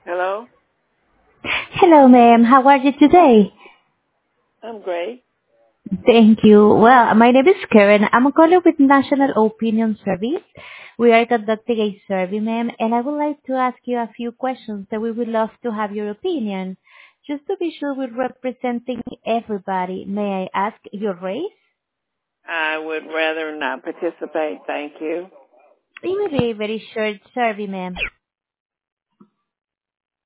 Hello? Hello, ma'am. How are you today? I'm great. Thank you. Well, my name is Karen. I'm a caller with National Opinion Service. We are conducting a survey, ma'am, and I would like to ask you a few questions that we would love to have your opinion. Just to be sure we're representing everybody, may I ask your race? I would rather not participate, thank you. It will be a very short survey, ma'am.